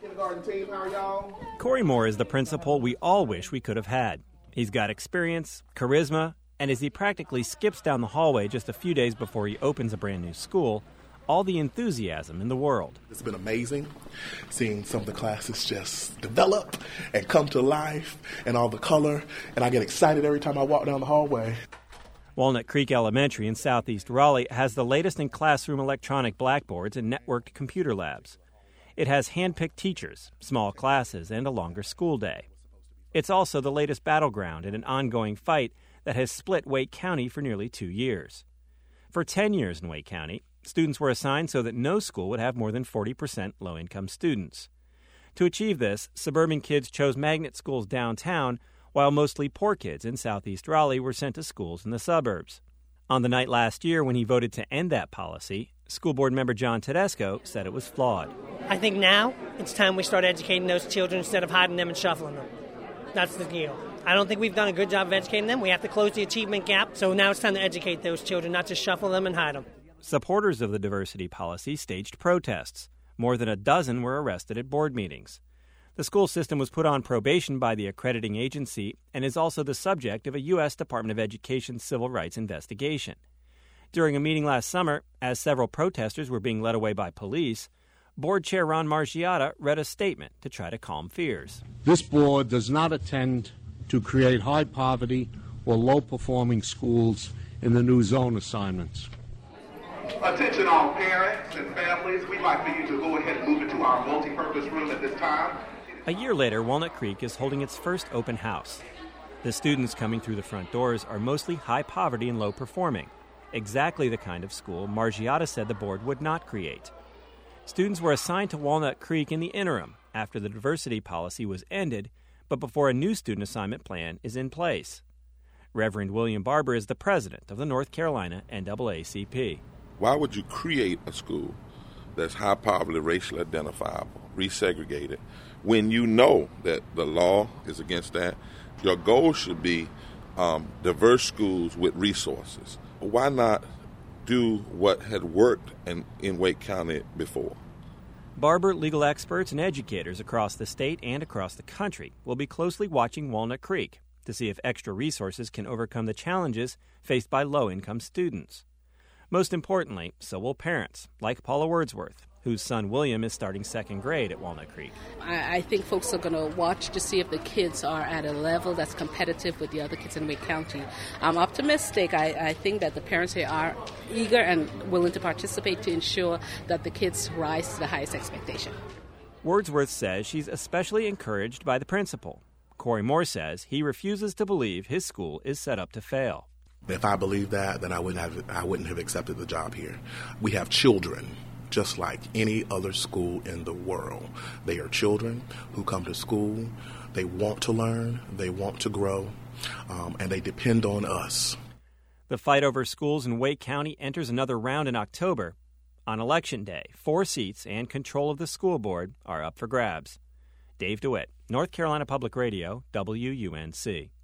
Kindergarten team, how are y'all? Corey Moore is the principal we all wish we could have had. He's got experience, charisma, and as he practically skips down the hallway just a few days before he opens a brand new school, all the enthusiasm in the world. It's been amazing seeing some of the classes just develop and come to life and all the color, and I get excited every time I walk down the hallway. Walnut Creek Elementary in southeast Raleigh has the latest in classroom electronic blackboards and networked computer labs. It has hand-picked teachers, small classes, and a longer school day. It's also the latest battleground in an ongoing fight that has split Wake County for nearly 2 years. For 10 years in Wake County, students were assigned so that no school would have more than 40% low-income students. To achieve this, suburban kids chose magnet schools downtown, while mostly poor kids in southeast Raleigh were sent to schools in the suburbs. On the night last year when he voted to end that policy, school board member John Tedesco said it was flawed. I think now it's time we start educating those children instead of hiding them and shuffling them. That's the deal. I don't think we've done a good job of educating them. We have to close the achievement gap, so now it's time to educate those children, not just shuffle them and hide them. Supporters of the diversity policy staged protests. More than a dozen were arrested at board meetings. The school system was put on probation by the accrediting agency and is also the subject of a U.S. Department of Education civil rights investigation. During a meeting last summer, as several protesters were being led away by police, Board Chair Ron Margiotta read a statement to try to calm fears. This board does not intend to create high poverty or low-performing schools in the new zone assignments. Attention all parents and families, we'd like for you to go ahead and move into our multi-purpose room at this time. A year later, Walnut Creek is holding its first open house. The students coming through the front doors are mostly high poverty and low performing, exactly the kind of school Margiotta said the board would not create. Students were assigned to Walnut Creek in the interim after the diversity policy was ended, but before a new student assignment plan is in place. Reverend William Barber is the president of the North Carolina NAACP. Why would you create a school that's high poverty, racially identifiable, resegregated, when you know that the law is against that? Your goal should be diverse schools with resources. Why not do what had worked in Wake County before? Barber, legal experts, and educators across the state and across the country will be closely watching Walnut Creek to see if extra resources can overcome the challenges faced by low-income students. Most importantly, so will parents, like Paula Wordsworth, whose son William is starting second grade at Walnut Creek. I think folks are going to watch to see if the kids are at a level that's competitive with the other kids in Wake County. I'm optimistic. I think that the parents here are eager and willing to participate to ensure that the kids rise to the highest expectation. Wordsworth says she's especially encouraged by the principal. Corey Moore says he refuses to believe his school is set up to fail. If I believed that, then I wouldn't have accepted the job here. We have children just like any other school in the world. They are children who come to school. They want to learn, they want to grow, and they depend on us. The fight over schools in Wake County enters another round in October. On Election Day, 4 seats and control of the school board are up for grabs. Dave DeWitt, North Carolina Public Radio, WUNC.